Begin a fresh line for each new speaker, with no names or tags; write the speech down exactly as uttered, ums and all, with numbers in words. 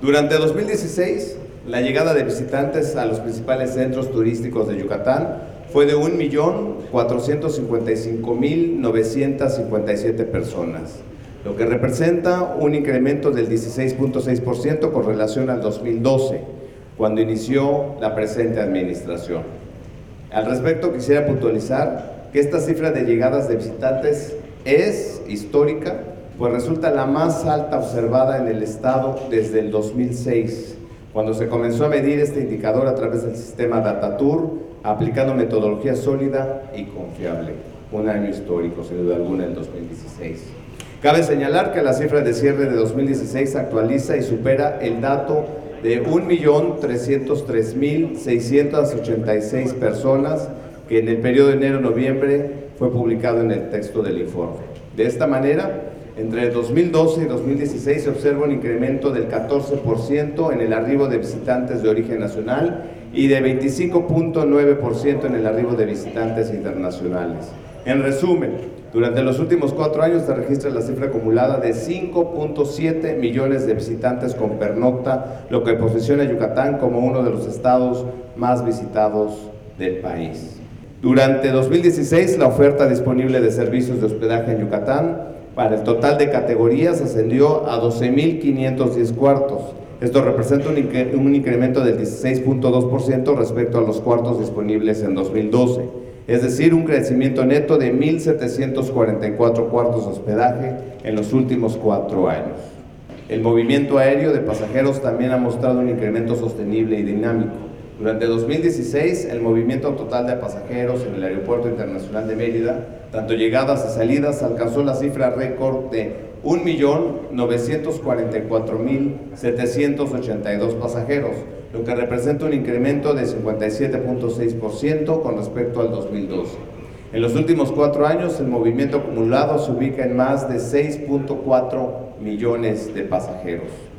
Durante dos mil dieciséis, la llegada de visitantes a los principales centros turísticos de Yucatán fue de un millón cuatrocientos cincuenta y cinco mil novecientas cincuenta y siete personas, lo que representa un incremento del dieciséis punto seis por ciento con relación al dos mil doce, cuando inició la presente administración. Al respecto, quisiera puntualizar que esta cifra de llegadas de visitantes es histórica, pues resulta la más alta observada en el estado desde el dos mil seis, cuando se comenzó a medir este indicador a través del sistema DataTour, aplicando metodología sólida y confiable. Un año histórico, sin duda alguna, el dos mil dieciséis. Cabe señalar que la cifra de cierre de dos mil dieciséis actualiza y supera el dato de un millón trescientos tres mil seiscientas ochenta y seis personas que en el periodo de enero-noviembre fue publicado en el texto del informe. De esta manera, entre dos mil doce y dos mil dieciséis se observa un incremento del catorce por ciento en el arribo de visitantes de origen nacional y de veinticinco punto nueve por ciento en el arribo de visitantes internacionales. En resumen, durante los últimos cuatro años se registra la cifra acumulada de cinco punto siete millones de visitantes con pernocta, lo que posiciona a Yucatán como uno de los estados más visitados del país. Durante dos mil dieciséis, la oferta disponible de servicios de hospedaje en Yucatán para el total de categorías ascendió a doce mil quinientos diez cuartos. Esto representa un, incre un incremento del dieciséis punto dos por ciento respecto a los cuartos disponibles en dos mil doce. Es decir, un crecimiento neto de mil setecientos cuarenta y cuatro cuartos de hospedaje en los últimos cuatro años. El movimiento aéreo de pasajeros también ha mostrado un incremento sostenible y dinámico. Durante dos mil dieciséis, el movimiento total de pasajeros en el Aeropuerto Internacional de Mérida, tanto llegadas y salidas, alcanzó la cifra récord de un millón novecientos cuarenta y cuatro mil setecientos ochenta y dos pasajeros, lo que representa un incremento de cincuenta y siete punto seis por ciento con respecto al dos mil doce. En los últimos cuatro años, el movimiento acumulado se ubica en más de seis punto cuatro millones de pasajeros.